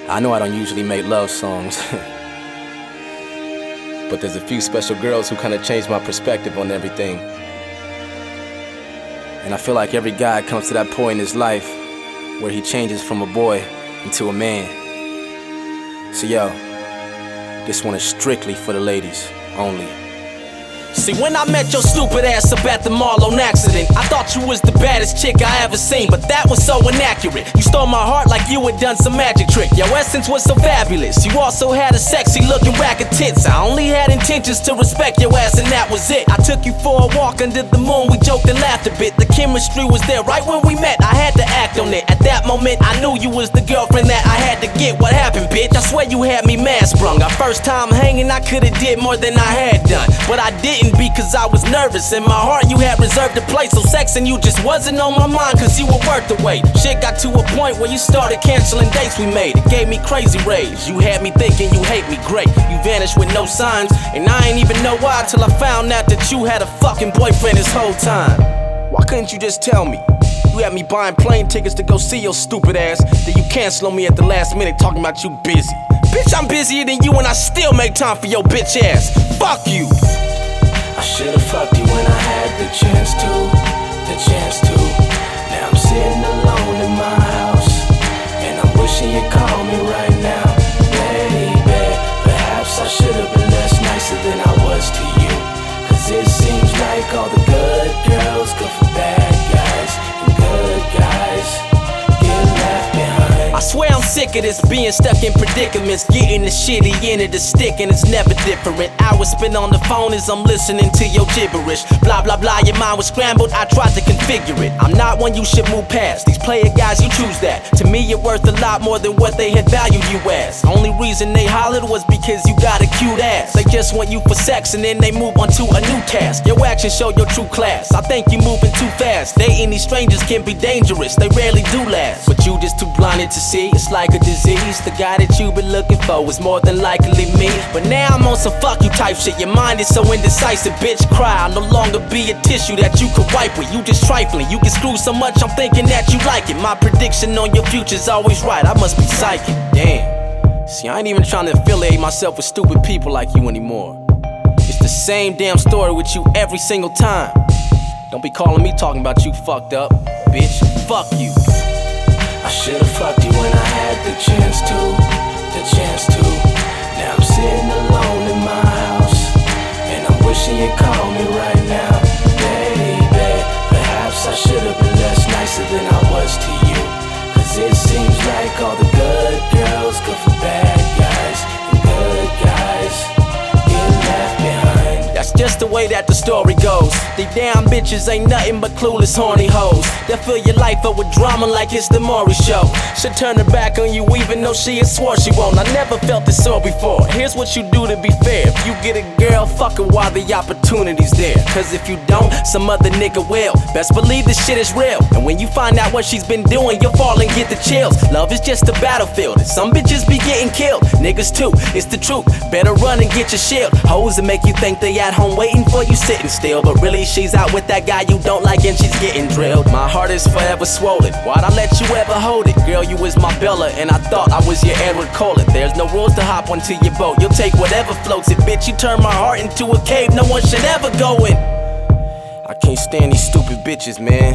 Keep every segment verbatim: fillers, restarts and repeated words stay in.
I know I don't usually make love songs, but there's a few special girls who kind of changed my perspective on everything. And I feel like every guy comes to that point in his life where he changes from a boy into a man. So yo, this one is strictly for the ladies only. See, when I met your stupid ass up at the mall on accident, I thought you was the baddest chick I ever seen, but that was so inaccurate. You stole my heart like you had done some magic trick. Your essence was so fabulous. You also had a sexy looking rack of tits. I only had intentions to respect your ass and that was it. I took you for a walk under the moon, we joked and laughed a bit. The chemistry was there right when we met, I had to act on it. At that moment I knew you was the girlfriend that I had to get. What happened, bitch? I swear you had me mad sprung. Our first time hanging I could've did more than I had done, but I didn't because I was nervous. In my heart you had reserved a place, so sexing you just wasn't on my mind cause you were worth the wait. Shit got to a point where you started canceling dates we made. It gave me crazy rage. You had me thinking you hate me, great. You vanished with no signs, and I ain't even know why till I found out that you had a fucking boyfriend this whole time. Why couldn't you just tell me? You had me buying plane tickets to go see your stupid ass, then you cancel on me at the last minute talking about you busy. Bitch, I'm busier than you and I still make time for your bitch ass. Fuck you! I should've fucked you when I had the chance to, the chance to. Now I'm sitting alone in my house, and I'm wishing you'd call me right now. Baby, perhaps I should've been less nicer than I was to you, cause it seems like all the good girls go for bad guys, and good guys get left behind. I swear I'm sick of this, being stuck in predicaments, getting the shitty end of the stick, and it's never different. Hours spent on the phone as I'm listening to your gibberish. Blah blah blah, your mind was scrambled, I tried to configure it. I'm not one you should move past. These player guys, you choose that. To me you're worth a lot more than what they had valued you as. Only reason they hollered was because you got a cute ass. They just want you for sex and then they move on to a new task. Your actions show your true class. I think you moving too fast. Dating these strangers can be dangerous, they rarely do last. But you just too blinded to see, it's like a disease. The guy that you been looking for was more than likely me. But now I'm on some fuck you type shit. Your mind is so indecisive, bitch, cry. I'll no longer be a tissue that you could wipe with. You just trifling, you get screwed so much I'm thinking that you like it. My prediction on your future's always right, I must be psychic. Damn. See, I ain't even trying to affiliate myself with stupid people like you anymore. It's the same damn story with you every single time. Don't be calling me talking about you fucked up, bitch. Fuck you. I should've fucked you when I had the chance to, the chance to. Now I'm sitting alone in my house, and I'm wishing you'd call me right now. Baby, perhaps I should've been less nicer than I was to you, cause it seems like all the good girls go for bad guys, and good guys get left behind. That's just the way that the story goes. These damn bitches ain't nothing but clueless horny hoes. They'll fill your life up with drama like it's the Maury Show. She'll turn her back on you even though she has swore she won't. I never felt this so before. Here's what you do to be fair. If you get a girl, fuck her while the opportunity's there. Cause if you don't, some other nigga will. Best believe this shit is real, and when you find out what she's been doing, you'll fall and get the chills. Love is just a battlefield, and some bitches be getting killed. Niggas too, it's the truth. Better run and get your shield. Hoes that make you think they at home waiting for you sitting still, but really she's out with that guy you don't like and she's getting drilled. My heart is forever swollen, why'd I let you ever hold it? Girl, you was my Bella and I thought I was your Edward Cullen. There's no rules to hop onto your boat, you'll take whatever floats it. Bitch, you turn my heart into a cave no one should ever go in. I can't stand these stupid bitches, man.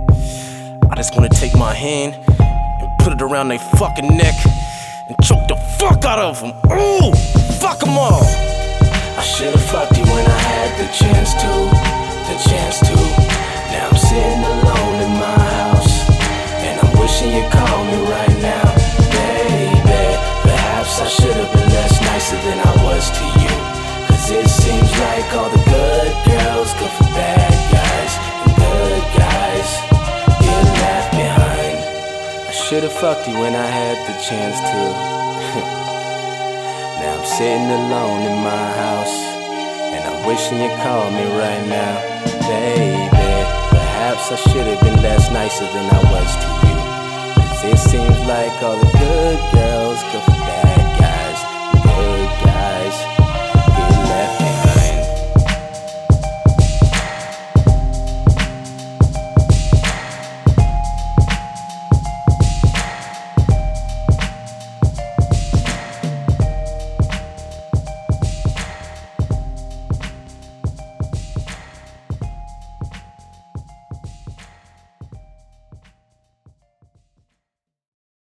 I just wanna take my hand and put it around their fucking neck and choke the fuck out of them. Ooh, fuck them all. I should've fucked you when I had the chance to, the chance to. Now I'm sitting alone in my house, and I'm wishing you'd call me right now. Baby, perhaps I should've been less nicer than I was to you, cause it seems like all the good girls go for bad guys, and good guys get left behind. I should've fucked you when I had the chance to. Now I'm sitting alone in my house, and I'm wishing you'd call me right now. Baby, perhaps I should've been less nicer than I was to you, cause it seems like all the good girls go for